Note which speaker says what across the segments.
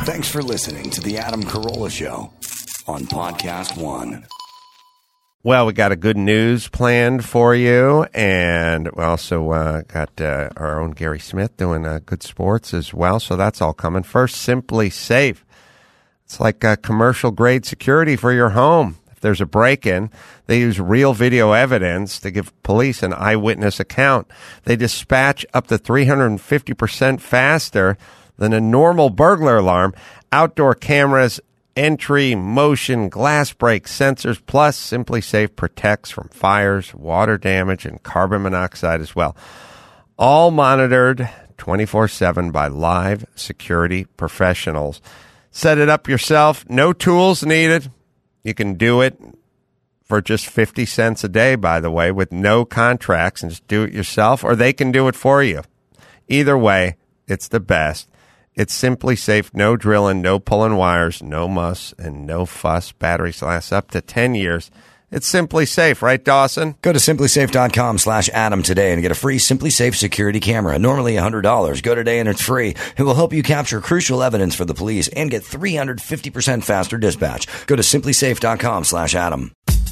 Speaker 1: Thanks for listening to The Adam Carolla Show on Podcast One.
Speaker 2: Well, we got a good news planned for you, and we also got our own Gary Smith doing good sports as well, so that's all coming. First, Simply Safe. It's like commercial-grade security for your home. If there's a break-in, they use real video evidence to give police an eyewitness account. They dispatch up to 350% faster than a normal burglar alarm. Outdoor cameras, entry, motion, glass break sensors, plus Simply Safe protects from fires, water damage, and carbon monoxide as well. All monitored 24/7 by live security professionals. Set it up yourself. No tools needed. You can do it for just 50 cents a day, by the way, with no contracts, and just do it yourself, or they can do it for you. Either way, it's the best. It's Simply Safe, no drilling, no pulling wires, no muss, and no fuss. Batteries last up to 10 years. It's Simply Safe, right, Dawson?
Speaker 1: Go to simplysafe.com/Adam today and get a free Simply Safe security camera. Normally $100. Go today and it's free. It will help you capture crucial evidence for the police and get 350% faster dispatch. Go to simplysafe.com/Adam.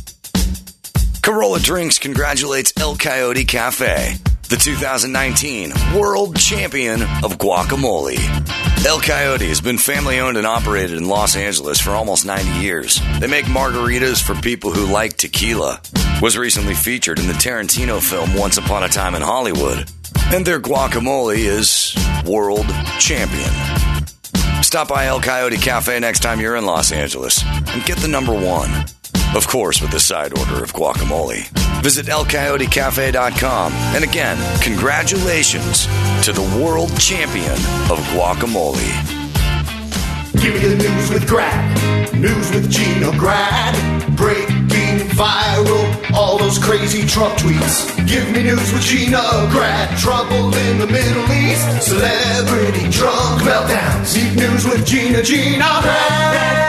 Speaker 1: Carolla Drinks congratulates El Coyote Cafe, the 2019 world champion of guacamole. El Coyote has been family-owned and operated in Los Angeles for almost 90 years. They make margaritas for people who like tequila. Was recently featured in the Tarantino film Once Upon a Time in Hollywood. And their guacamole is world champion. Stop by El Coyote Cafe next time you're in Los Angeles and get the number one. Of course, with a side order of guacamole. Visit elcoyotecafe.com. And again, congratulations to the world champion of guacamole.
Speaker 3: Give me the news with Grad. News with Gino Grad. Breaking viral, all those crazy Trump tweets. Give me news with Gino Grad. Trouble in the Middle East. Celebrity drunk meltdowns. Deep news with Gino Grad.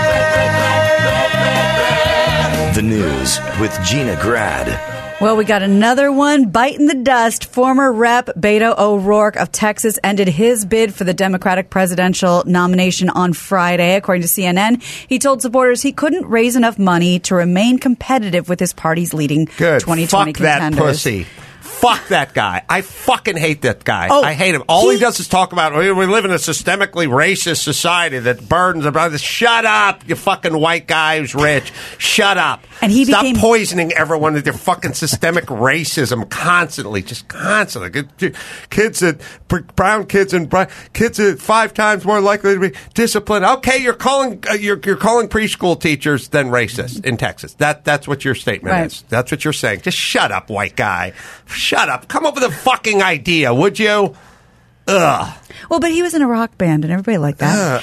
Speaker 1: The news with Gina Grad.
Speaker 4: Well, we got another one biting the dust. Former Rep. Beto O'Rourke of Texas ended his bid for the Democratic presidential nomination on Friday. According to CNN, he told supporters he couldn't raise enough money to remain competitive with his party's leading 2020
Speaker 2: Fuck
Speaker 4: contenders.
Speaker 2: That pussy. Fuck that guy. I fucking hate that guy.
Speaker 4: Oh,
Speaker 2: I hate him. All he does is talk about, we live in a systemically racist society that burdens about this. Shut up, you fucking white guy who's rich. Shut up.
Speaker 4: And he
Speaker 2: Stop
Speaker 4: became
Speaker 2: poisoning everyone with their fucking systemic racism constantly. Just constantly. Kids that, brown kids and kids are 5 times more likely to be disciplined. Okay, you're calling preschool teachers then racist in Texas. That's what your statement is. That's what you're saying. Just shut up, white guy. Shut up. Come up with a fucking idea, would you? Ugh.
Speaker 4: Well, but he was in a rock band, and everybody liked that.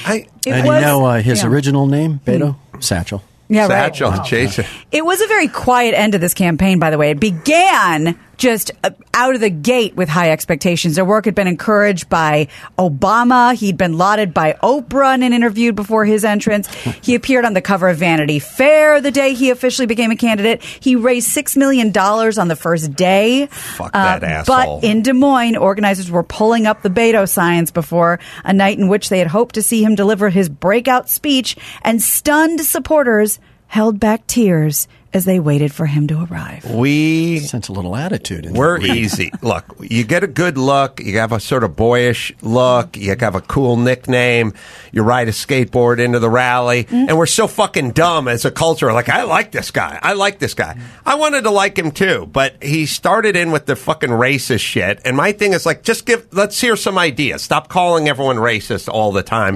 Speaker 5: His original name, Beto? Satchel.
Speaker 4: Yeah, right.
Speaker 2: Satchel, Jason.
Speaker 4: It was a very quiet end to this campaign, by the way. It began just out of the gate with high expectations. Their work had been encouraged by Obama. He'd been lauded by Oprah in an interview before his entrance. He appeared on the cover of Vanity Fair the day he officially became a candidate. He raised $6 million on the first day.
Speaker 2: Fuck that asshole.
Speaker 4: But in Des Moines, organizers were pulling up the Beto signs before a night in which they had hoped to see him deliver his breakout speech, and stunned supporters held back tears as they waited for him to arrive.
Speaker 5: We sense a little attitude.
Speaker 2: We're easy. Look, you get a good look. You have a sort of boyish look. You have a cool nickname. You ride a skateboard into the rally. And we're so fucking dumb as a culture. Like, I like this guy. I like this guy. I wanted to like him too, but he started in with the fucking racist shit. And my thing is like, let's hear some ideas. Stop calling everyone racist all the time.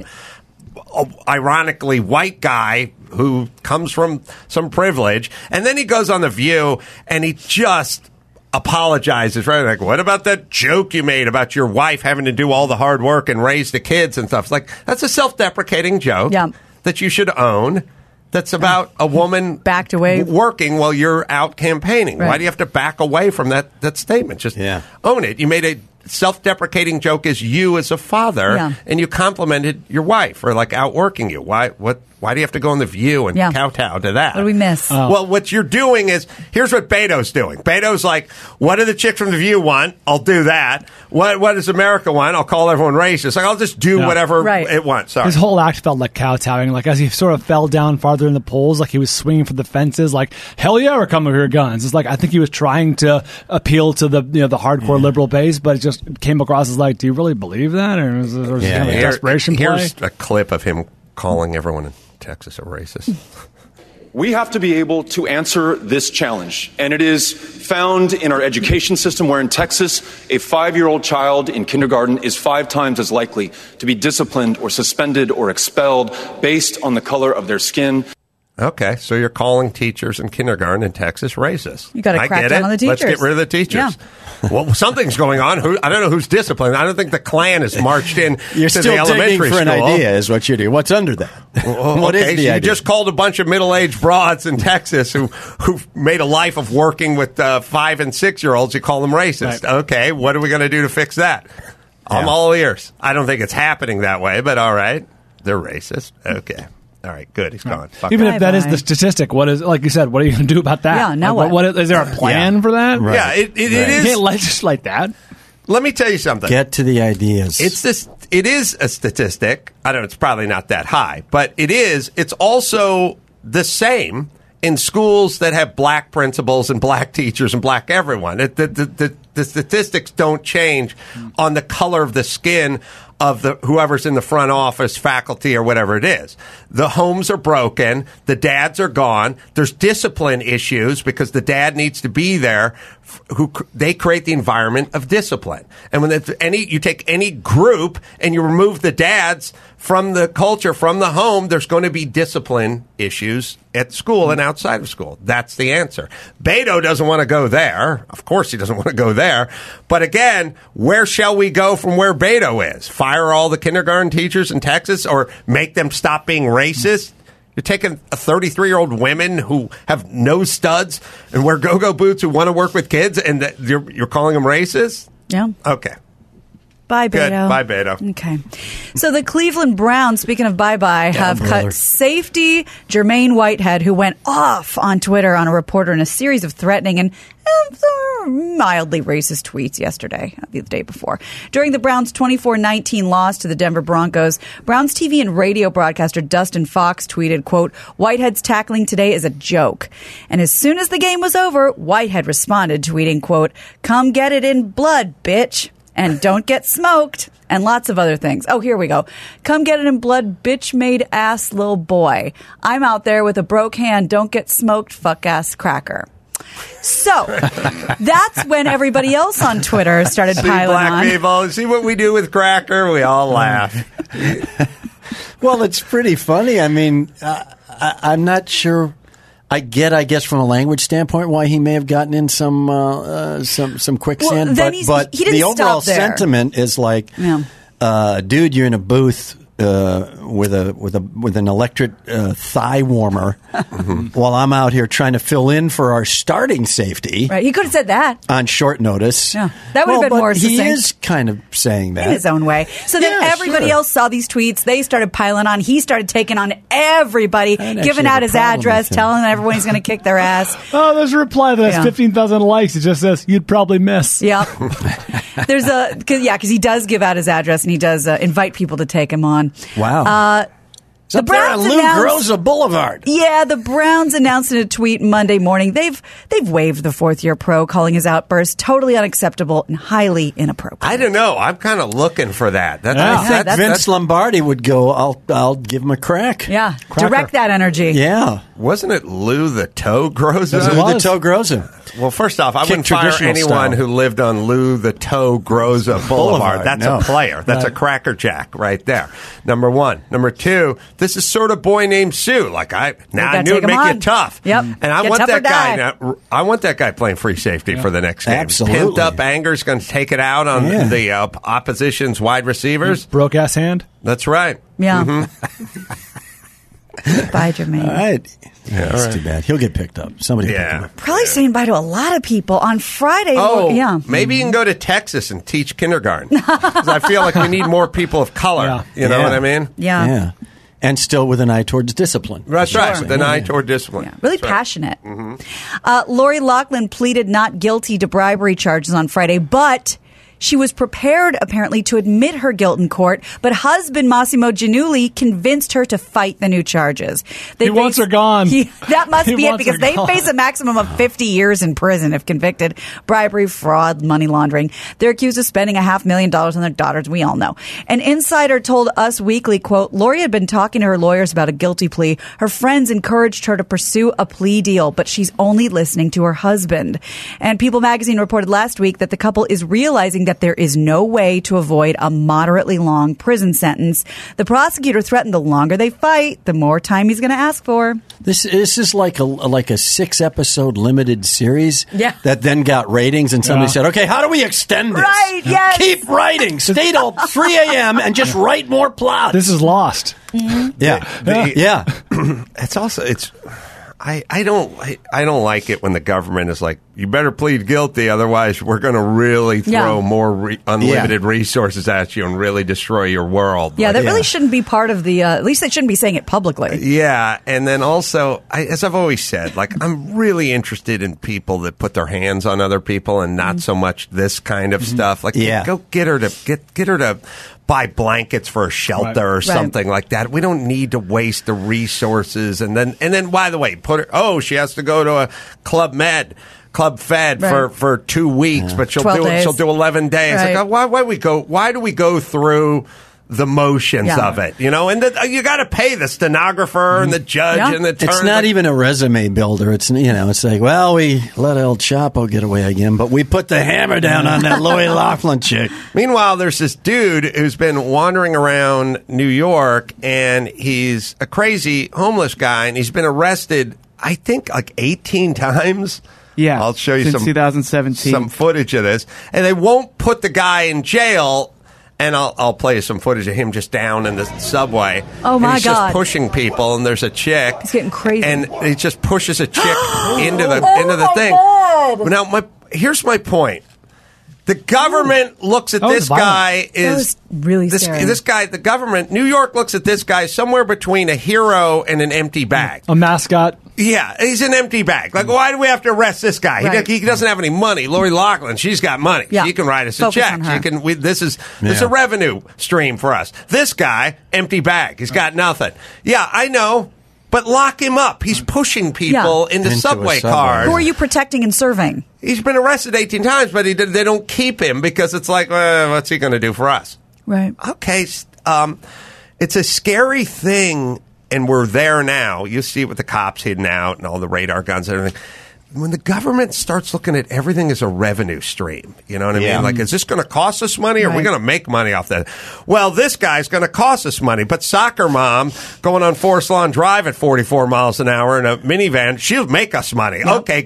Speaker 2: Ironically, white guy who comes from some privilege, and then he goes on The View and he just apologizes, right? Like, what about that joke you made about your wife having to do all the hard work and raise the kids and stuff? It's like, that's a self-deprecating joke that you should own. That's about a woman
Speaker 4: backed away
Speaker 2: working while you're out campaigning.
Speaker 4: Right.
Speaker 2: Why do you have to back away from that statement? Just own it. You made a self-deprecating joke as you as a father, and you complimented your wife for like outworking you. Why Why do you have to go on The View and kowtow to that?
Speaker 4: What do we miss?
Speaker 2: Well, what you're doing is, here's what Beto's doing. Beto's like, what do the chicks from The View want? I'll do that. What does America want? I'll call everyone racist. Like, I'll just do whatever it wants. Sorry.
Speaker 6: His whole act felt like kowtowing. Like, as he sort of fell down farther in the polls, like he was swinging for the fences, like, hell yeah, we're coming with your guns. It's like, I think he was trying to appeal to the hardcore liberal base, but it just came across as like, do you really believe that? Or is it kind of a desperation play?
Speaker 2: Here's a clip of him calling everyone in Texas a racist.
Speaker 7: We have to be able to answer this challenge, and it is found in our education system, where in Texas, a 5-year-old child in kindergarten is 5 times as likely to be disciplined or suspended or expelled based on the color of their skin.
Speaker 2: Okay, so you're calling teachers in kindergarten in Texas racist.
Speaker 4: You got to crack down on the teachers.
Speaker 2: Let's get rid of the teachers. Yeah. Well, something's going on. I don't know who's disciplined. I don't think the Klan has marched in
Speaker 5: you're
Speaker 2: to
Speaker 5: still
Speaker 2: the elementary
Speaker 5: digging for
Speaker 2: school.
Speaker 5: An idea is what you do. What's under that? What is the idea?
Speaker 2: You just called a bunch of middle-aged broads in Texas who've made a life of working with 5 and 6-year-olds. You call them racist. Right. Okay, what are we going to do to fix that? I'm all ears. I don't think it's happening that way, but all right. They're racist. Okay. All right, good. He's gone.
Speaker 6: Even if that is the statistic, what is, like you said, what are you going to do about that?
Speaker 4: Yeah, now
Speaker 6: what is there a plan for that?
Speaker 2: Right. Yeah, it is.
Speaker 6: You can't legislate that.
Speaker 2: Let me tell you something.
Speaker 5: Get to the ideas.
Speaker 2: It is a statistic. I don't know. It's probably not that high, but it is. It's also the same in schools that have black principals and black teachers and black everyone. The statistics don't change on the color of the skin of whoever's in the front office, faculty, or whatever it is. The homes are broken. The dads are gone. There's discipline issues because the dad needs to be there. They create the environment of discipline. And when you take any group and you remove the dads from the culture, from the home, there's going to be discipline issues at school and outside of school. That's the answer. Beto doesn't want to go there. Of course he doesn't want to go there. But again, where shall we go from where Beto is? Fire all the kindergarten teachers in Texas or make them stop being racist? You're taking 33-year-old women who have no studs and wear go-go boots who want to work with kids, and you're calling them racist?
Speaker 4: Yeah.
Speaker 2: Okay.
Speaker 4: Bye, Beto.
Speaker 2: Good. Bye, Beto.
Speaker 4: Okay. So the Cleveland Browns, speaking of bye-bye, have cut safety Jermaine Whitehead, who went off on Twitter on a reporter in a series of threatening and mildly racist tweets yesterday, the day before. During the Browns' 24-19 loss to the Denver Broncos, Browns TV and radio broadcaster Dustin Fox tweeted, quote, "Whitehead's tackling today is a joke." And as soon as the game was over, Whitehead responded, tweeting, quote, "Come get it in blood, bitch. And don't get smoked," and lots of other things. Oh, here we go. "Come get it in blood, bitch-made ass little boy. I'm out there with a broke hand. Don't get smoked, fuck-ass cracker." So that's when everybody else on Twitter started piling
Speaker 2: black
Speaker 4: on.
Speaker 2: People, see what we do with Cracker? We all laugh.
Speaker 5: Well, it's pretty funny. I mean, I'm not sure. I guess, from a language standpoint, why he may have gotten in some quicksand.
Speaker 4: Well,
Speaker 5: but
Speaker 4: he didn't
Speaker 5: the overall
Speaker 4: stop there.
Speaker 5: sentiment is like, dude, you're in a booth with an electric thigh warmer while I'm out here trying to fill in for our starting safety.
Speaker 4: Right, he could have said that
Speaker 5: on short notice.
Speaker 4: Yeah, that would have been more succinct.
Speaker 5: He is kind of saying that
Speaker 4: in his own way. So then everybody else saw these tweets. They started piling on. He started taking on everybody, giving out his address, telling everyone he's going to kick their ass.
Speaker 6: Oh, there's a reply that has 15,000 likes. It just says, "You'd probably miss."
Speaker 4: Yep. There's because he does give out his address and he does invite people to take him on.
Speaker 5: Wow.
Speaker 4: The Browns
Speaker 5: on Lou Groza Boulevard.
Speaker 4: Yeah, the Browns announced in a tweet Monday morning they've waived the fourth-year pro, calling his outburst totally unacceptable and highly inappropriate.
Speaker 2: I don't know. I'm kind of looking for that.
Speaker 5: Vince Lombardi would go, I'll give him a crack.
Speaker 4: Yeah, direct that energy.
Speaker 5: Yeah.
Speaker 2: Wasn't it Lou the Toe Groza?
Speaker 5: Lou the Toe Groza.
Speaker 2: Well, first off, I wouldn't fire anyone who lived on Lou the Toe Groza Boulevard. That's a player. That's a crackerjack right there. Number one. Number two, this is sort of Boy Named Sue. Like I knew it'd make you tough.
Speaker 4: Yep.
Speaker 2: And I want that guy. I want that guy playing free safety for the next game.
Speaker 5: Absolutely.
Speaker 2: Pent up anger is going to take it out on the opposition's wide receivers.
Speaker 6: Broke ass hand.
Speaker 2: That's right.
Speaker 4: Yeah. Bye, Jermaine.
Speaker 5: All right. Yeah, that's too bad. He'll get picked up. Somebody pick him up.
Speaker 4: Probably saying bye to a lot of people on Friday.
Speaker 2: Oh, maybe you can go to Texas and teach kindergarten. Because I feel like we need more people of color. You know what I mean?
Speaker 4: Yeah.
Speaker 5: and still with an eye towards discipline.
Speaker 2: That's right, with an eye toward discipline.
Speaker 4: Yeah, really
Speaker 2: That's
Speaker 4: passionate. Lori Loughlin pleaded not guilty to bribery charges on Friday, but she was prepared, apparently, to admit her guilt in court, but husband Massimo Giannulli convinced her to fight the new charges.
Speaker 6: He wants her gone.
Speaker 4: That must
Speaker 6: He
Speaker 4: be it,
Speaker 6: wants
Speaker 4: because
Speaker 6: her
Speaker 4: they
Speaker 6: gone.
Speaker 4: face a maximum of 50 years in prison if convicted. Bribery, fraud, money laundering. They're accused of spending $500,000 on their daughters, we all know. An insider told Us Weekly, quote, Lori had been talking to her lawyers about a guilty plea. Her friends encouraged her to pursue a plea deal, but she's only listening to her husband. And People magazine reported last week that the couple is realizing that there is no way to avoid a moderately long prison sentence. The prosecutor threatened the longer they fight, the more time he's going to ask for.
Speaker 5: This is like a 6-episode limited series
Speaker 4: Yeah.
Speaker 5: that then got ratings, and somebody
Speaker 6: Yeah.
Speaker 5: said, okay, how do we extend this?
Speaker 4: Right, yes.
Speaker 5: Keep writing. Stay till 3 a.m. and just write more plots.
Speaker 6: This is Lost.
Speaker 5: Yeah. Yeah.
Speaker 2: I don't like it when the government is like, you better plead guilty, otherwise we're going to really throw more unlimited resources at you and really destroy your world.
Speaker 4: Yeah,
Speaker 2: Like,
Speaker 4: that really shouldn't be part of the, at least they shouldn't be saying it publicly.
Speaker 2: yeah, and then also, as I've always said, like, I'm really interested in people that put their hands on other people and not so much this kind of stuff. Like, go get her to buy blankets for a shelter or something like that. We don't need to waste the resources. And then, by the way, she has to go to a Club Fed for 2 weeks, but she'll
Speaker 4: 12 days.
Speaker 2: she'll do 11 days.
Speaker 4: Right.
Speaker 2: Like, why do we go through the motions of it, and you got to pay the stenographer and the judge and the attorney.
Speaker 5: It's not even a resume builder. It's it's like, well, we let El Chapo get away again, but we put the hammer down on that Lori Loughlin chick.
Speaker 2: Meanwhile, there's this dude who's been wandering around New York, and he's a crazy homeless guy, and he's been arrested, I think, like 18 times.
Speaker 8: Yeah,
Speaker 2: I'll show you
Speaker 8: since 2017.
Speaker 2: some footage of this, and they won't put the guy in jail. And I'll play you some footage of him just down in the subway.
Speaker 4: Oh, my
Speaker 2: and he's
Speaker 4: God.
Speaker 2: just pushing people, and there's a chick.
Speaker 4: It's getting crazy.
Speaker 2: And he just pushes a chick into the thing.
Speaker 4: God.
Speaker 2: Now, here's my point. The government looks at this guy
Speaker 4: That was really scary.
Speaker 2: this guy. The government, New York, looks at this guy somewhere between a hero and an empty bag.
Speaker 6: A mascot.
Speaker 2: Yeah, he's an empty bag. Like, why do we have to arrest this guy?
Speaker 4: Right.
Speaker 2: He doesn't have any money. Lori Loughlin, she's got money.
Speaker 4: Yeah.
Speaker 2: She can write us a
Speaker 4: Focus
Speaker 2: check.
Speaker 4: on her.
Speaker 2: This is a revenue stream for us. This guy, empty bag. He's got nothing. Yeah, I know. But lock him up. He's pushing people into subway cars.
Speaker 4: Who are you protecting and serving?
Speaker 2: He's been arrested 18 times, but they don't keep him because it's like, what's he going to do for us?
Speaker 4: Right.
Speaker 2: Okay, it's a scary thing, and we're there now. You see it with the cops hidden out and all the radar guns and everything. When the government starts looking at everything as a revenue stream, you know what I mean? Like, is this going to cost us money, or are we going to make money off that? Well, this guy's going to cost us money, but soccer mom going on Forest Lawn Drive at 44 miles an hour in a minivan, she'll make us money. Yep. Okay,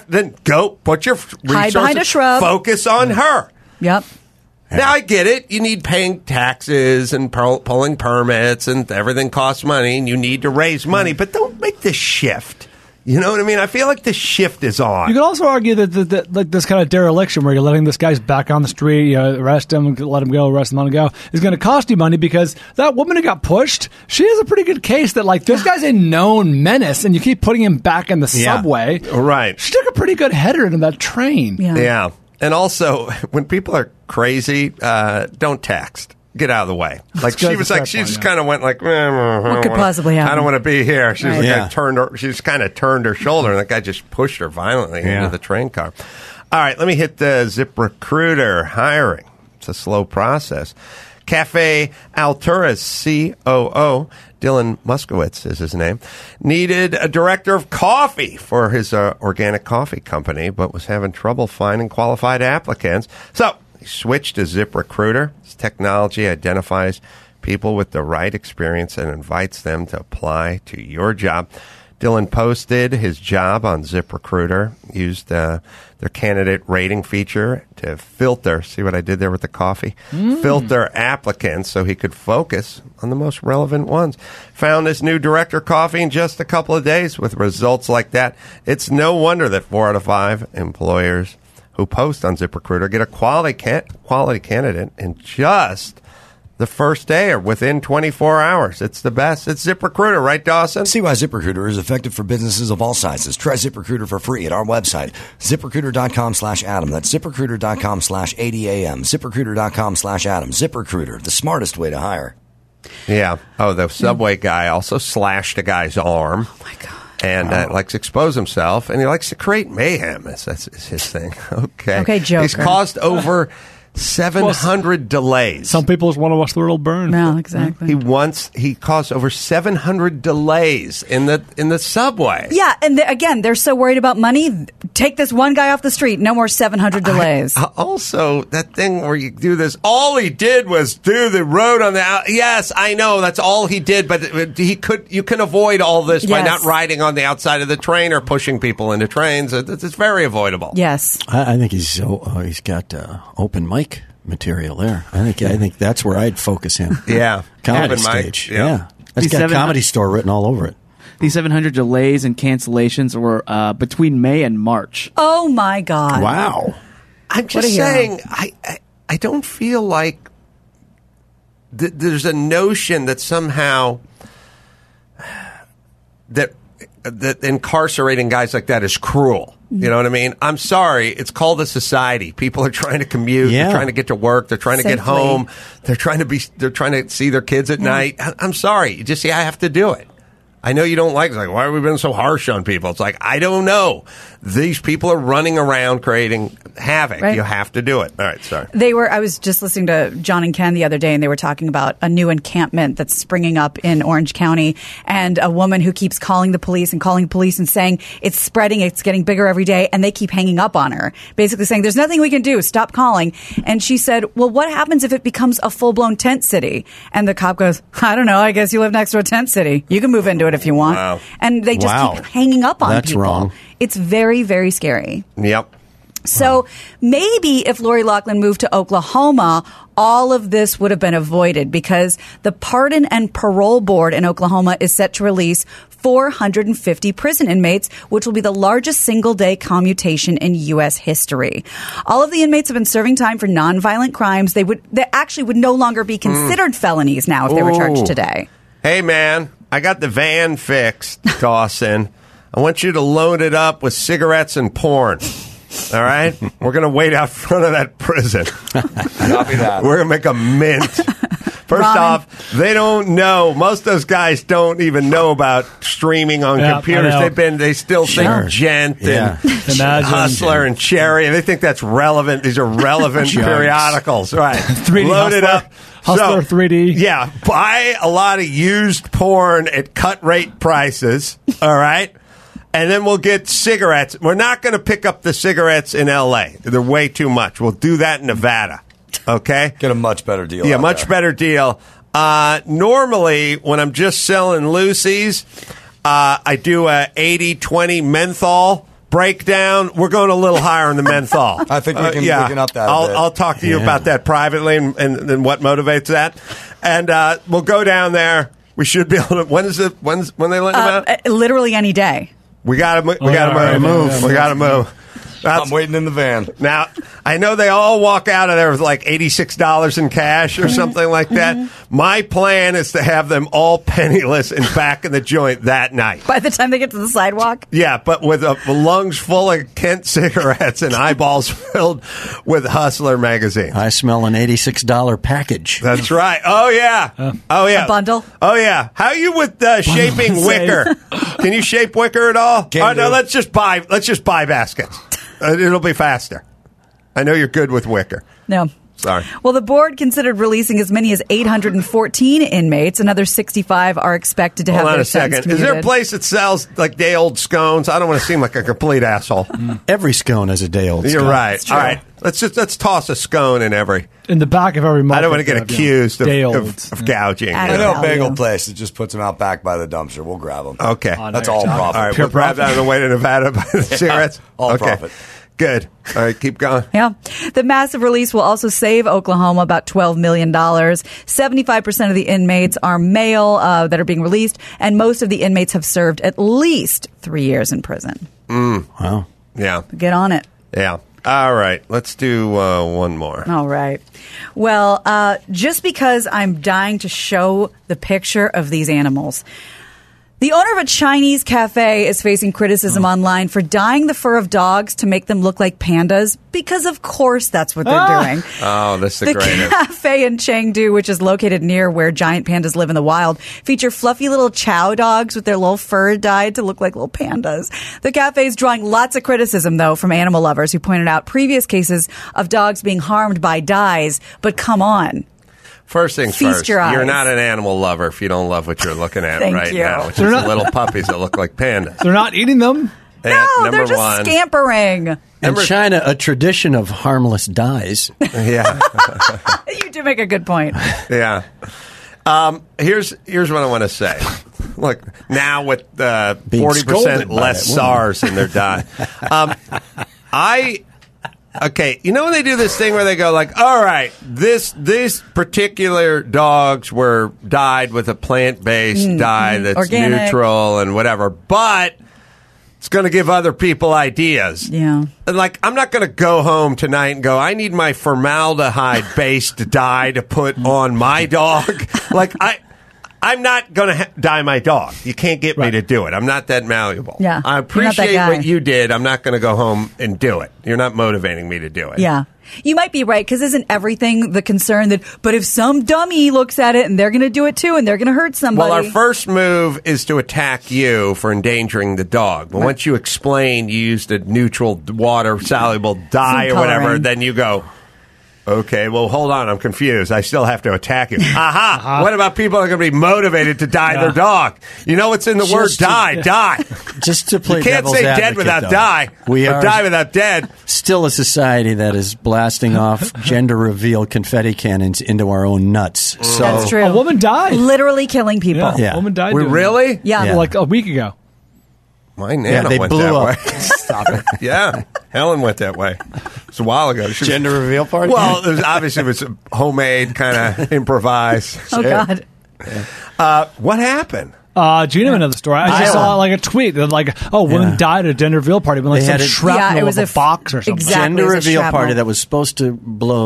Speaker 2: go put your resources,
Speaker 4: hide behind a shrub,
Speaker 2: focus on her.
Speaker 4: Yep.
Speaker 2: Now, I get it. You need paying taxes and pulling permits, and everything costs money, and you need to raise money, but don't make this shift. You know what I mean? I feel like the shift is on.
Speaker 6: You could also argue that like this kind of dereliction where you're letting this guy's back on the street, arrest him, let him go, arrest him, let him go, is going to cost you money, because that woman who got pushed, she has a pretty good case that, like, this guy's a known menace, and you keep putting him back in the subway.
Speaker 2: Right.
Speaker 6: She took a pretty good header into that train.
Speaker 2: Yeah. And also, when people are crazy, don't text. Get out of the way. Like, she was like, she just kind of went like,
Speaker 4: what could possibly happen?
Speaker 2: I don't want to be here. She was
Speaker 4: Right.
Speaker 2: like, she just kind of turned her shoulder, and that guy just pushed her violently into the train car. All right, let me hit the ZipRecruiter hiring. It's a slow process. Cafe Altura's COO, Dylan Muskowitz is his name, needed a director of coffee for his organic coffee company, but was having trouble finding qualified applicants. So he switched to ZipRecruiter. This technology identifies people with the right experience and invites them to apply to your job. Dylan posted his job on ZipRecruiter, used their candidate rating feature to filter, see what I did there with the coffee? Filter applicants so he could focus on the most relevant ones. Found his new director coffee in just a couple of days with results like that. It's no wonder that 4 out of 5 employers who post on ZipRecruiter get a quality candidate in just the first day or within 24 hours. It's the best. It's ZipRecruiter, right, Dawson?
Speaker 1: See why ZipRecruiter is effective for businesses of all sizes. Try ZipRecruiter for free at our website, ZipRecruiter.com/Adam. That's ZipRecruiter.com/ADAM. ZipRecruiter.com/Adam. ZipRecruiter, the smartest way to hire.
Speaker 2: Yeah. Oh, the Subway guy also slashed a guy's arm.
Speaker 4: Oh, my God.
Speaker 2: And likes to expose himself, and he likes to create mayhem. That's his thing. Okay.
Speaker 4: Okay, Joker.
Speaker 2: He's caused over 700 delays.
Speaker 6: Some people just want to watch the world burn.
Speaker 4: No, exactly.
Speaker 2: He caused over 700 delays in the subway.
Speaker 4: Yeah, and again, they're so worried about money. Take this one guy off the street. No more 700 delays.
Speaker 2: Also, that thing where you do this, all he did was do the road on the out. Yes, I know that's all he did, but you can avoid all this by not riding on the outside of the train or pushing people into trains. It's very avoidable.
Speaker 4: Yes.
Speaker 5: I think he's got open mic material there. I think that's where I'd focus him.
Speaker 2: Yeah.
Speaker 5: Comedy
Speaker 2: Open mic,
Speaker 5: stage.
Speaker 2: yeah.
Speaker 5: Yeah. That's got Comedy Store written all over it.
Speaker 8: These 700 delays and cancellations were between May and March.
Speaker 4: Oh, my God.
Speaker 5: Wow.
Speaker 2: I'm just saying, I don't feel like there's a notion that somehow that incarcerating guys like that is cruel. You know what I mean? I'm sorry. It's called a society. People are trying to commute.
Speaker 5: Yeah.
Speaker 2: They're trying to get to work. They're trying to get home. They're trying to see their kids at night. I'm sorry. You just see, I have to do it. I know you don't like it. It's like, why have we been so harsh on people? It's like, I don't know. These people are running around creating havoc.
Speaker 4: Right.
Speaker 2: You have to do it. All right, sorry.
Speaker 4: I was just listening to John and Ken the other day, and they were talking about a new encampment that's springing up in Orange County, and a woman who keeps calling the police and saying it's spreading, it's getting bigger every day, and they keep hanging up on her, basically saying there's nothing we can do, stop calling. And she said, well, what happens if it becomes a full-blown tent city? And the cop goes, I don't know, I guess you live next to a tent city. You can move into it if you want.
Speaker 2: Wow.
Speaker 4: And they just keep hanging up on
Speaker 5: That's
Speaker 4: people.
Speaker 5: wrong.
Speaker 4: It's very, very scary.
Speaker 2: Yep.
Speaker 4: So maybe if Lori Loughlin moved to Oklahoma, all of this would have been avoided, because the Pardon and Parole Board in Oklahoma is set to release 450 prison inmates, which will be the largest single-day commutation in U.S. history. All of the inmates have been serving time for nonviolent crimes. They actually would no longer be considered felonies now if they were charged today.
Speaker 2: Hey, man, I got the van fixed, Dawson. I want you to load it up with cigarettes and porn. All right? We're going to wait out front of that prison.
Speaker 1: Copy that.
Speaker 2: We're going to make a mint. First off, they don't know. Most of those guys don't even know about streaming on computers. They still think Gent and Hustler and Cherry, and they think that's relevant. These are relevant periodicals. Right.
Speaker 6: 3D
Speaker 2: Load it up.
Speaker 6: Hustler 3D.
Speaker 2: Yeah. Buy a lot of used porn at cut rate prices. All right? And then we'll get cigarettes. We're not going to pick up the cigarettes in L.A. They're way too much. We'll do that in Nevada. Okay?
Speaker 1: Get a much better deal.
Speaker 2: Yeah, much better deal. Normally, when I'm just selling Lucy's, I do a 80-20 menthol breakdown. We're going a little higher on the menthol.
Speaker 1: I think we can up that a bit.
Speaker 2: I'll talk to you about that privately and what motivates that. And we'll go down there. We should be able to. When they let them out?
Speaker 4: Literally any day.
Speaker 2: We got to move. We got to move.
Speaker 1: I'm waiting in the van.
Speaker 2: Now, I know they all walk out of there with like $86 in cash or something like that. My plan is to have them all penniless and back in the joint that night.
Speaker 4: By the time they get to the sidewalk?
Speaker 2: Yeah, but with lungs full of Kent cigarettes and eyeballs filled with Hustler magazine.
Speaker 5: I smell an $86 package.
Speaker 2: That's right. Oh, yeah.
Speaker 4: A bundle?
Speaker 2: Oh, yeah. How are you with shaping wicker? Can you shape wicker at all? No, let's just buy baskets. It'll be faster. I know you're good with wicker.
Speaker 4: No.
Speaker 2: Sorry.
Speaker 4: Well, the board considered releasing as many as 814 inmates. Another 65 are expected to have their sentence commuted.
Speaker 2: Is there a place that sells like day-old scones? I don't want to seem like a complete asshole.
Speaker 5: Every scone is a day-old scone.
Speaker 2: You're right. All right. Let's toss a scone in the
Speaker 6: back of every market.
Speaker 2: I don't want to get accused of gouging.
Speaker 1: I know a bagel place that just puts them out back by the dumpster. We'll grab them.
Speaker 2: Okay.
Speaker 1: That's all profit.
Speaker 2: All right. We'll grab that on the way to Nevada by the cigarettes.
Speaker 1: All profit.
Speaker 2: Good. All right, keep going.
Speaker 4: Yeah. The massive release will also save Oklahoma about $12 million. 75% of the inmates are male that are being released, and most of the inmates have served at least 3 years in prison.
Speaker 5: Wow.
Speaker 2: Yeah.
Speaker 4: Get on it.
Speaker 2: Yeah. All right, let's do one more.
Speaker 4: All right. Well, just because I'm dying to show the picture of these animals. The owner of a Chinese cafe is facing criticism online for dyeing the fur of dogs to make them look like pandas, because of course that's what they're doing.
Speaker 2: Oh, that's the
Speaker 4: The
Speaker 2: greatest.
Speaker 4: cafe in Chengdu, which is located near where giant pandas live in the wild, feature fluffy little chow dogs with their little fur dyed to look like little pandas. The cafe is drawing lots of criticism, though, from animal lovers who pointed out previous cases of dogs being harmed by dyes. But come on.
Speaker 2: First things
Speaker 4: Feast
Speaker 2: first,
Speaker 4: your eyes.
Speaker 2: you're not an animal lover if you don't love what you're looking at
Speaker 4: Thank
Speaker 2: right
Speaker 4: you.
Speaker 2: now, which
Speaker 6: They're
Speaker 2: is
Speaker 6: not-
Speaker 2: the little puppies that look like pandas.
Speaker 6: They're not eating them.
Speaker 4: No,
Speaker 2: Number
Speaker 4: they're just
Speaker 2: one.
Speaker 4: scampering.
Speaker 5: In China, a tradition of harmless dyes.
Speaker 2: Yeah,
Speaker 4: You do make a good point.
Speaker 2: yeah. Here's what I want to say. Look, now with
Speaker 5: Being
Speaker 2: 40%
Speaker 5: scolded by
Speaker 2: less
Speaker 5: that woman.
Speaker 2: SARS in their diet, Okay, you know when they do this thing where they go like, all right, these particular dogs were dyed with a plant-based dye that's
Speaker 4: Organic.
Speaker 2: neutral and whatever, but it's going to give other people ideas.
Speaker 4: Yeah.
Speaker 2: And like, I'm not going to go home tonight and go, I need my formaldehyde-based dye to put on my dog. Like, I'm not going to dye my dog. You can't get me to do it. I'm not that malleable.
Speaker 4: Yeah,
Speaker 2: I
Speaker 4: you're not that
Speaker 2: appreciate
Speaker 4: guy.
Speaker 2: what you did. I'm not going to go home and do it. You're not motivating me to do it.
Speaker 4: Yeah. You might be right, because isn't everything the concern that, but if some dummy looks at it and they're going to do it too and they're going to hurt somebody.
Speaker 2: Well, our first move is to attack you for endangering the dog. But once you explain you used a neutral water soluble dye
Speaker 4: Food
Speaker 2: or whatever,
Speaker 4: coloring.
Speaker 2: then you go, okay, well, hold on. I'm confused. I still have to attack you. Aha! What about people that are going to be motivated to dye their dog? You know what's in the word
Speaker 5: Just to-
Speaker 2: dye? Dye.
Speaker 5: Just to play
Speaker 2: You can't
Speaker 5: devil's
Speaker 2: say dead
Speaker 5: advocate,
Speaker 2: without
Speaker 5: though,
Speaker 2: dye.
Speaker 5: We
Speaker 2: or
Speaker 5: are
Speaker 2: die without dead.
Speaker 5: still a society that is blasting off gender reveal confetti cannons into our own nuts. So
Speaker 4: That's true.
Speaker 6: A woman died.
Speaker 4: Literally killing people.
Speaker 5: Yeah.
Speaker 6: A woman died.
Speaker 2: We
Speaker 6: doing
Speaker 2: really?
Speaker 4: Yeah.
Speaker 5: Yeah.
Speaker 6: Like a week ago.
Speaker 2: My Nana
Speaker 5: they
Speaker 2: went
Speaker 5: blew
Speaker 2: that
Speaker 5: up.
Speaker 2: way. Stop it. Yeah. Helen went that way. It's a while ago. She was-
Speaker 5: gender reveal party.
Speaker 2: Well, it was homemade, kind of improvised.
Speaker 4: Oh, God.
Speaker 2: What happened?
Speaker 6: Gina went another story. I just
Speaker 5: Iowa.
Speaker 6: saw like a tweet that like, woman
Speaker 5: Yeah.
Speaker 6: died at a gender reveal party, but like
Speaker 5: They
Speaker 6: some
Speaker 5: had it-
Speaker 6: shrapnel
Speaker 4: Yeah, it was
Speaker 6: of a
Speaker 4: a
Speaker 6: box or something.
Speaker 4: exact- Exactly,
Speaker 5: gender
Speaker 4: it was a
Speaker 5: reveal
Speaker 4: shrapnel.
Speaker 5: party that was supposed to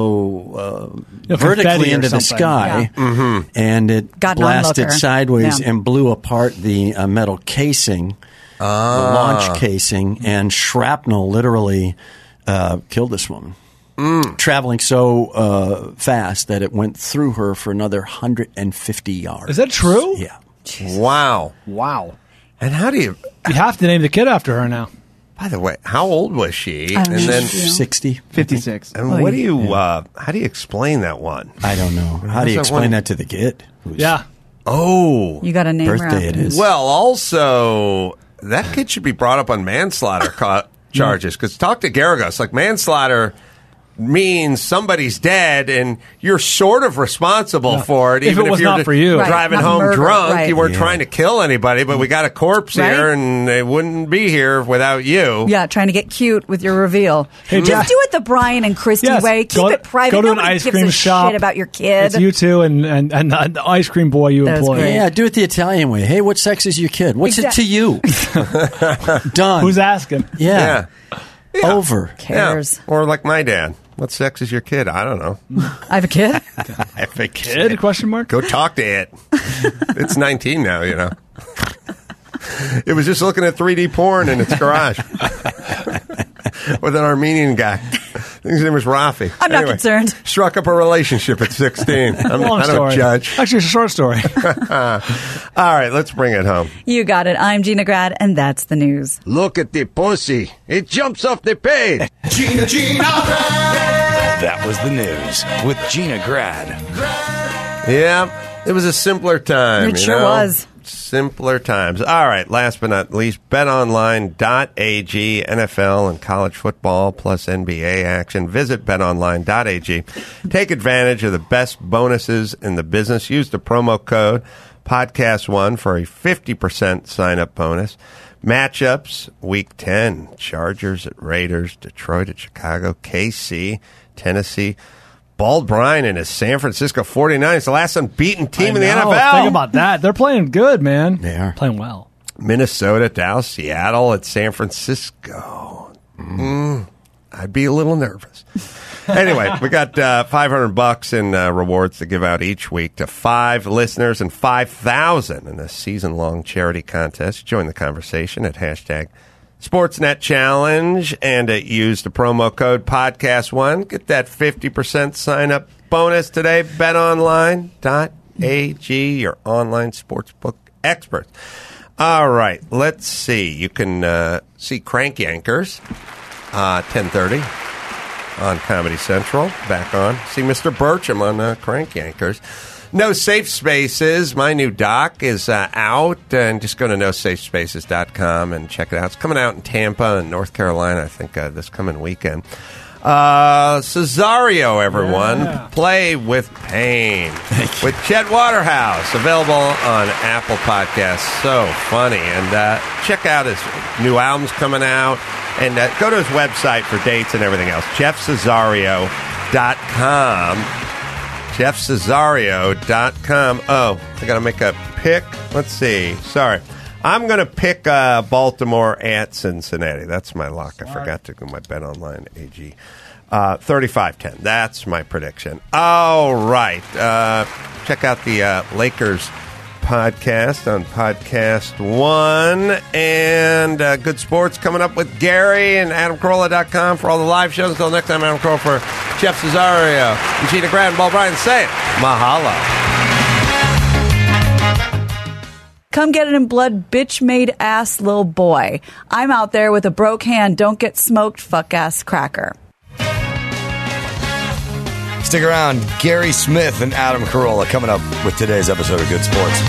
Speaker 5: blow
Speaker 6: confetti
Speaker 5: vertically
Speaker 6: or
Speaker 5: into the
Speaker 6: something.
Speaker 5: sky, and it
Speaker 4: Got an
Speaker 5: blasted
Speaker 4: onlooker.
Speaker 5: sideways
Speaker 4: Yeah.
Speaker 5: and blew apart the metal casing, the launch casing, and shrapnel literally killed this woman. Traveling so fast that it went through her for another 150 yards.
Speaker 6: Is that true?
Speaker 5: Yeah.
Speaker 2: Wow.
Speaker 6: Wow.
Speaker 2: And how do you?
Speaker 6: You have to name the kid after her now.
Speaker 2: By the way, how old was she?
Speaker 4: I don't
Speaker 2: And
Speaker 4: know.
Speaker 2: then,
Speaker 5: 60?
Speaker 8: 56.
Speaker 2: and what do you? How do you explain that one?
Speaker 5: I don't know. How do you
Speaker 2: How's that one?
Speaker 5: explain that to the kid? Whose
Speaker 6: Yeah.
Speaker 2: Oh,
Speaker 4: You got a name
Speaker 5: birthday it is.
Speaker 2: well, also that kid should be brought up on manslaughter charges. Because talk to Garagos, like manslaughter means somebody's dead and you're sort of responsible for it,
Speaker 6: If
Speaker 2: even
Speaker 6: it was
Speaker 2: you're
Speaker 6: not
Speaker 2: just
Speaker 6: for you.
Speaker 4: Right,
Speaker 2: driving
Speaker 4: not
Speaker 2: home
Speaker 4: murder,
Speaker 2: drunk.
Speaker 4: right.
Speaker 2: You weren't
Speaker 5: Yeah.
Speaker 2: trying to kill anybody, but we got a corpse
Speaker 4: Right.
Speaker 2: here, and they wouldn't be here without you.
Speaker 4: Yeah, trying to get cute with your reveal.
Speaker 6: Hey,
Speaker 4: Just
Speaker 6: Jack.
Speaker 4: do it the Brian and Christy
Speaker 6: Yes.
Speaker 4: way. Keep
Speaker 6: Go-
Speaker 4: it private.
Speaker 6: go to an
Speaker 4: Nobody
Speaker 6: ice
Speaker 4: gives
Speaker 6: cream
Speaker 4: a
Speaker 6: shop.
Speaker 4: shit about your kid.
Speaker 6: It's you two and the ice cream boy you
Speaker 4: That was
Speaker 6: employ.
Speaker 4: great.
Speaker 5: Yeah, do it the Italian way. Hey, what sex is your kid? What's
Speaker 4: Exact-
Speaker 5: it to you? Done.
Speaker 6: Who's asking?
Speaker 5: Yeah.
Speaker 2: Yeah.
Speaker 5: Over.
Speaker 4: Cares.
Speaker 2: Yeah. Or like my dad. What sex is your kid? I don't know.
Speaker 4: I have a kid.
Speaker 5: I have a
Speaker 6: Kid? Question mark.
Speaker 2: Go talk to it. It's 19 now, you know. It was just looking at 3D porn in its garage with an Armenian guy. His name was Rafi.
Speaker 4: I'm not concerned.
Speaker 2: Struck up a relationship at 16.
Speaker 6: Long
Speaker 2: I don't
Speaker 6: story.
Speaker 2: judge.
Speaker 6: Actually, it's a short story.
Speaker 2: All right, let's bring it home.
Speaker 4: You got it. I'm Gina Grad, and that's the news.
Speaker 9: Look at the pussy. It jumps off the page.
Speaker 3: Gina Grad.
Speaker 1: That was the news with Gina Grad.
Speaker 2: Yeah, it was a simpler time.
Speaker 4: It
Speaker 2: you
Speaker 4: sure
Speaker 2: know?
Speaker 4: was.
Speaker 2: Simpler times. All right, last but not least, betonline.ag, NFL and college football plus NBA action. Visit betonline.ag. Take advantage of the best bonuses in the business. Use the promo code podcast1 for a 50% sign-up bonus. Matchups, Week 10, Chargers at Raiders, Detroit at Chicago, KC, Tennessee. Bald Bryan and his San Francisco 49ers, the last unbeaten team in the
Speaker 6: I know.
Speaker 2: NFL.
Speaker 6: Think about that. They're playing good, man.
Speaker 5: They are.
Speaker 6: Playing well.
Speaker 2: Minnesota, Dallas, Seattle at San Francisco. I'd be a little nervous. Anyway, we got $500 in rewards to give out each week to 5 listeners and $5,000 in this season-long charity contest. Join the conversation at hashtag Sportsnet Challenge and use the promo code Podcast1. Get that 50% sign-up bonus today. BetOnline.ag, your online sportsbook experts. All right, let's see. You can see Crank Yankers 10:30 on Comedy Central. Back on. See Mr. Burcham on Crank Yankers. No Safe Spaces. My new doc is out. And just go to nosafespaces.com and check it out. It's coming out in Tampa and North Carolina, I think, this coming weekend. Cesario, everyone. Yeah. Play with Pain with Chet Waterhouse. Available on Apple Podcasts. So funny. And check out his new albums coming out. And go to his website for dates and everything else. JeffCesario.com. JeffCesario.com. Oh, I got to make a pick. Let's see. Sorry. I'm going to pick Baltimore at Cincinnati. That's my lock. I forgot to do my BetOnline AG. 35-10. That's my prediction. All right. Check out the Lakers podcast on Podcast One. And Good Sports coming up with Gary and AdamCarolla.com for all the live shows. Until next time, Adam Carolla for Jeff Cesario and Gina Grant and Paul Bryan. Say it. Mahalo.
Speaker 4: Come get it in blood, bitch-made ass little boy. I'm out there with a broke hand. Don't get smoked, fuck-ass cracker.
Speaker 1: Stick around. Gary Smith and Adam Carolla coming up with today's episode of Good Sports.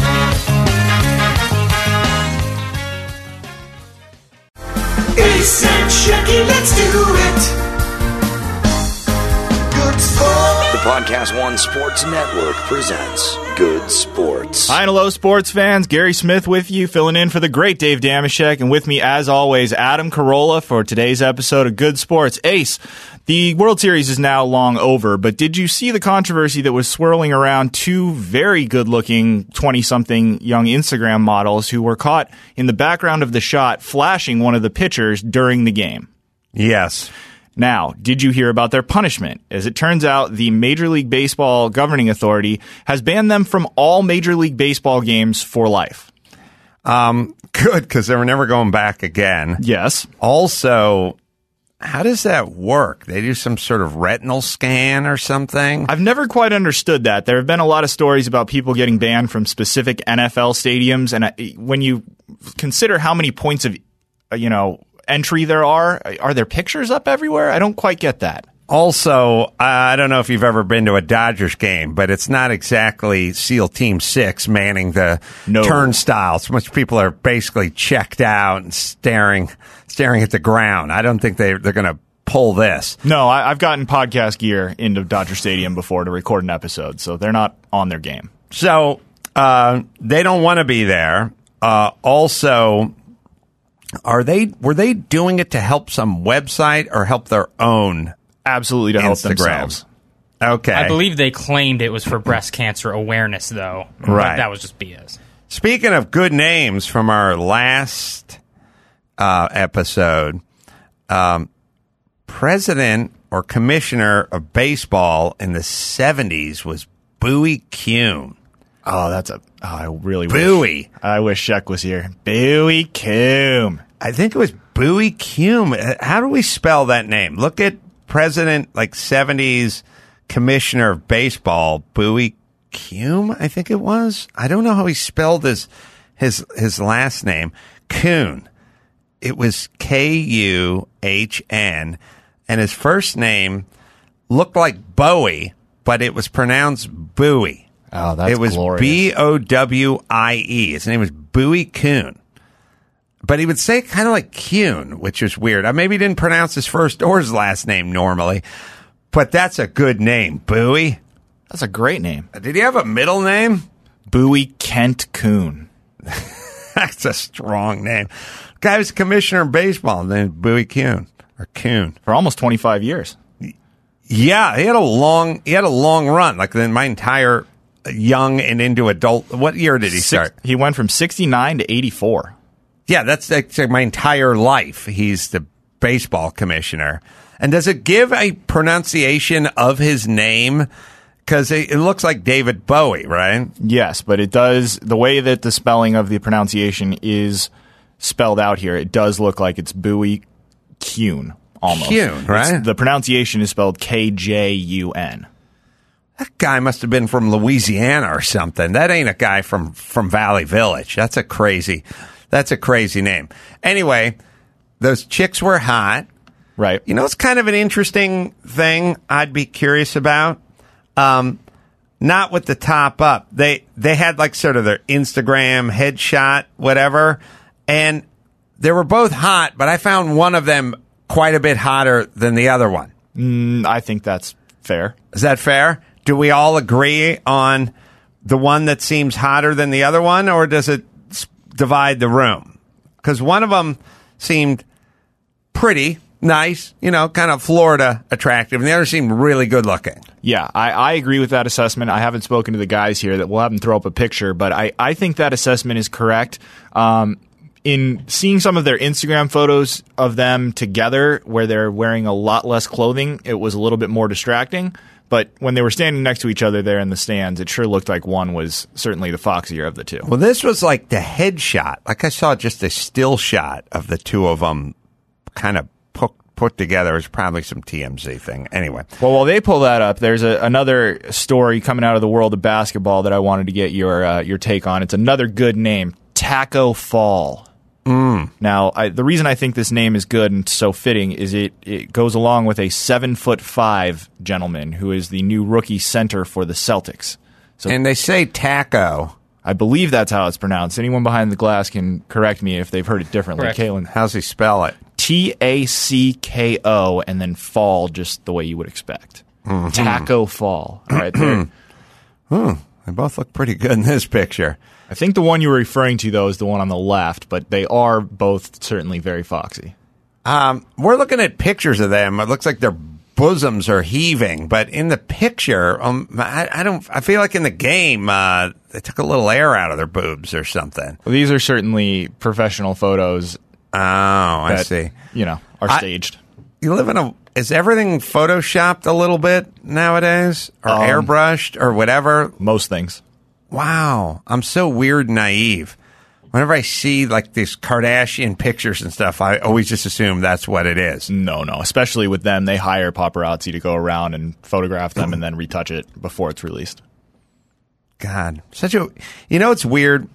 Speaker 3: Ace and Shecky, let's do it. Good Sports.
Speaker 1: The Podcast One Sports Network presents Good Sports.
Speaker 10: Hi and hello, sports fans. Gary Smith with you, filling in for the great Dave Damashek, and with me, as always, Adam Carolla for today's episode of Good Sports. Ace, the World Series is now long over, but did you see the controversy that was swirling around two very good-looking 20-something young Instagram models who were caught in the background of the shot flashing one of the pitchers during the game?
Speaker 2: Yes.
Speaker 10: Now, did you hear about their punishment? As it turns out, the Major League Baseball governing authority has banned them from all Major League Baseball games for life.
Speaker 2: Good, because they were never going back again.
Speaker 10: Yes.
Speaker 2: Also, how does that work? They do some sort of retinal scan or something?
Speaker 10: I've never quite understood that. There have been a lot of stories about people getting banned from specific NFL stadiums, and when you consider how many points of, entry there are there pictures up everywhere? I don't quite get that.
Speaker 2: Also, I don't know if you've ever been to a Dodgers game, but it's not exactly SEAL Team 6 manning the turnstiles. Most people are basically checked out and staring at the ground. I don't think they're going to pull this.
Speaker 10: No, I've gotten podcast gear into Dodger Stadium before to record an episode, so they're not on their game.
Speaker 2: So they don't want to be there. Also, were they doing it to help some website or help their own?
Speaker 10: Absolutely to help themselves.
Speaker 2: Okay.
Speaker 11: I believe they claimed it was for breast cancer awareness, though.
Speaker 2: Right.
Speaker 11: That was just BS.
Speaker 2: Speaking of good names from our last episode, president or commissioner of baseball in the 70s was Bowie Kuhn.
Speaker 10: Oh, I really
Speaker 2: Bowie.
Speaker 10: I wish Sheck was here. Bowie Kuhn.
Speaker 2: I think it was Bowie Kuhn. How do we spell that name? Look at president, 70s commissioner of baseball, Bowie Kuhn, I think it was. I don't know how he spelled his last name. Kuhn. It was Kuhn, and his first name looked like Bowie, but it was pronounced Bowie.
Speaker 10: Oh, that's
Speaker 2: It was
Speaker 10: glorious.
Speaker 2: Bowie. His name was Bowie Kuhn. But he would say kind of like Kuhn, which is weird. Maybe he didn't pronounce his first or his last name normally, but that's a good name. Bowie.
Speaker 10: That's a great name.
Speaker 2: Did he have a middle name?
Speaker 10: Bowie Kent Kuhn.
Speaker 2: That's a strong name. Guy was commissioner of baseball named Bowie Kuhn. Or Kuhn.
Speaker 10: For almost 25 years.
Speaker 2: Yeah, he had a long run, my entire young and into adult. What year did he start?
Speaker 10: He went from 69 to 84.
Speaker 2: Yeah, that's my entire life. He's the baseball commissioner. And does it give a pronunciation of his name? Because it looks like David Bowie, right?
Speaker 10: Yes, but it does. The way that the spelling of the pronunciation is spelled out here, it does look like it's Bowie Kuhn, almost.
Speaker 2: Kuhn, right?
Speaker 10: The pronunciation is spelled Kjun.
Speaker 2: That guy must have been from Louisiana or something. That ain't a guy from Valley Village. That's a crazy name. Anyway, those chicks were hot.
Speaker 10: Right.
Speaker 2: You know, it's kind of an interesting thing I'd be curious about. Not with the top up. They had like sort of their Instagram headshot, whatever, and they were both hot, but I found one of them quite a bit hotter than the other one.
Speaker 10: I think that's fair.
Speaker 2: Is that fair? Do we all agree on the one that seems hotter than the other one, or does it divide the room? Because one of them seemed pretty nice, you know, kind of Florida attractive, and the other seemed really good looking.
Speaker 10: Yeah, I agree with that assessment. I haven't spoken to the guys here. That we'll have them throw up a picture, but I think that assessment is correct. In seeing some of their Instagram photos of them together where they're wearing a lot less clothing, it was a little bit more distracting. But when they were standing next to each other there in the stands, it sure looked like one was certainly the foxier of the two.
Speaker 2: Well, this was like the headshot. Like I saw just a still shot of the two of them kind of put together. It's probably some TMZ thing. Anyway.
Speaker 10: Well, while they pull that up, there's another story coming out of the world of basketball that I wanted to get your take on. It's another good name, Taco Fall. Now, the reason I think this name is good and so fitting is it goes along with a 7'5" gentleman who is the new rookie center for the Celtics. So,
Speaker 2: and they say taco.
Speaker 10: I believe that's how it's pronounced. Anyone behind the glass can correct me if they've heard it differently.
Speaker 11: Correct.
Speaker 10: Kalen,
Speaker 2: how's he spell it?
Speaker 10: Tacko and then fall just the way you would expect. Mm-hmm. Taco Fall. All right there.
Speaker 2: They both look pretty good in this picture.
Speaker 10: I think the one you were referring to, though, is the one on the left, but they are both certainly very foxy.
Speaker 2: We're looking at pictures of them. It looks like their bosoms are heaving, but in the picture, I feel like in the game, they took a little air out of their boobs or something.
Speaker 10: Well, these are certainly professional photos.
Speaker 2: Oh, I see.
Speaker 10: You know, are staged.
Speaker 2: You live in is everything photoshopped a little bit nowadays? Or airbrushed or whatever?
Speaker 10: Most things.
Speaker 2: Wow. I'm so weird and naive. Whenever I see like these Kardashian pictures and stuff, I always just assume that's what it is.
Speaker 10: No. Especially with them, they hire paparazzi to go around and photograph them and then retouch it before it's released.
Speaker 2: God. You know, it's weird.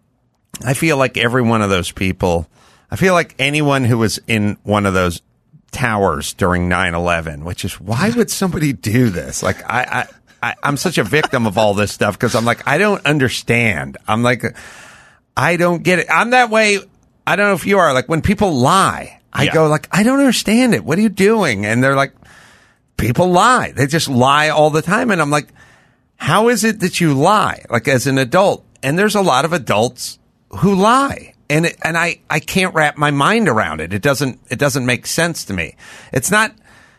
Speaker 2: I feel like every one of those people, I feel like anyone who was in one of those towers during 9/11, which is, why would somebody do this? Like, I'm such a victim of all this stuff because I'm like, I don't understand. I'm like, I don't get it. I'm that way. I don't know if you are. Like, when people lie, I go like, I don't understand it. What are you doing? And they're like, people lie. They just lie all the time. And I'm like, how is it that you lie? Like, as an adult. And there's a lot of adults who lie. And I can't wrap my mind around it. It doesn't make sense to me. It's not,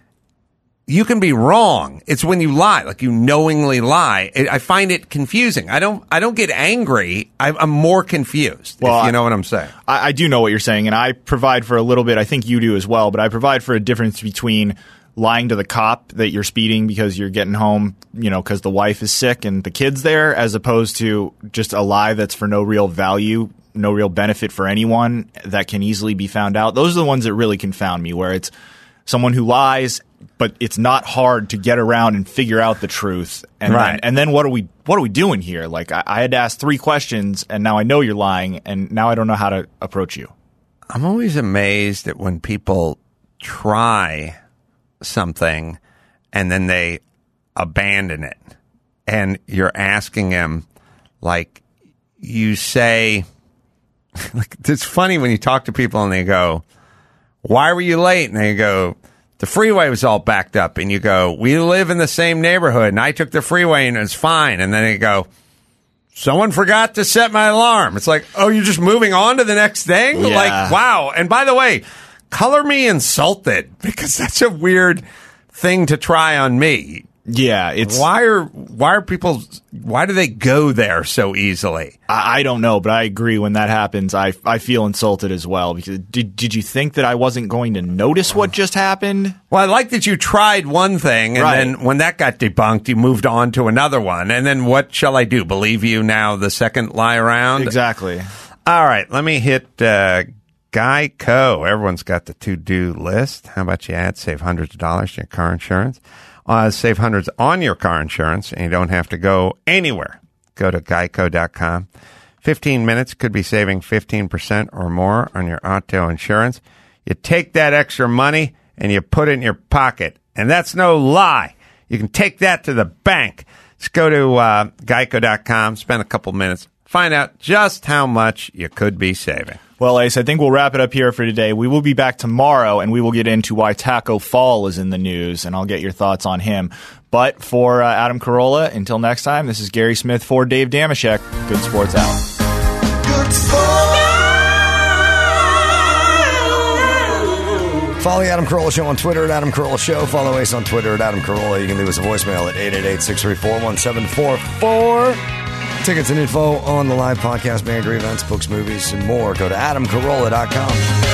Speaker 2: you can be wrong. It's when you lie, like you knowingly lie. I find it confusing. I don't get angry. I'm more confused. Well, if you know what I'm saying.
Speaker 10: I do know what you're saying, and I provide for a little bit. I think you do as well, but I provide for a difference between lying to the cop that you're speeding because you're getting home, you know, because the wife is sick and the kid's there, as opposed to just a lie that's for no real value, no real benefit for anyone that can easily be found out. Those are the ones that really confound me, where it's someone who lies, but it's not hard to get around and figure out the truth. And then what are we doing here? Like, I had to ask 3 questions, and now I know you're lying, and now I don't know how to approach you.
Speaker 2: I'm always amazed at when people try something and then they abandon it. And you're asking them, like, you say, like, it's funny when you talk to people and they go, why were you late? And they go, the freeway was all backed up. And you go, we live in the same neighborhood and I took the freeway and it's fine. And then they go, someone forgot to set my alarm. It's like, oh, you're just moving on to the next thing?
Speaker 10: Yeah.
Speaker 2: Like, wow. And by the way, color me insulted, because that's a weird thing to try on me.
Speaker 10: Yeah, it's
Speaker 2: why do they go there so easily?
Speaker 10: I don't know, but I agree. When that happens, I feel insulted as well. Because did you think that I wasn't going to notice what just happened?
Speaker 2: Well, I like that you tried one thing, and
Speaker 10: Right.
Speaker 2: then when that got debunked, you moved on to another one. And then what shall I do? Believe you now the second lie around?
Speaker 10: Exactly.
Speaker 2: All right, let me hit Geico. Everyone's got the to-do list. How about you save hundreds of dollars to your car insurance? Save hundreds on your car insurance, and you don't have to go anywhere. Go to geico.com. 15 minutes could be saving 15% or more on your auto insurance. You take that extra money and you put it in your pocket. And that's no lie. You can take that to the bank. Just go to geico.com, spend a couple minutes, find out just how much you could be saving.
Speaker 10: Well, Ace, I think we'll wrap it up here for today. We will be back tomorrow, and we will get into why Taco Fall is in the news, and I'll get your thoughts on him. But for Adam Carolla, until next time, this is Gary Smith for Dave Dameshek. Good Sports out.
Speaker 3: Good Sports.
Speaker 1: Follow the Adam Carolla Show on Twitter at Adam Carolla Show. Follow Ace on Twitter at Adam Carolla. You can leave us a voicemail at 888-634-1744. Tickets and info on the live podcast, Bangor events, books, movies, and more. Go to adamcarolla.com.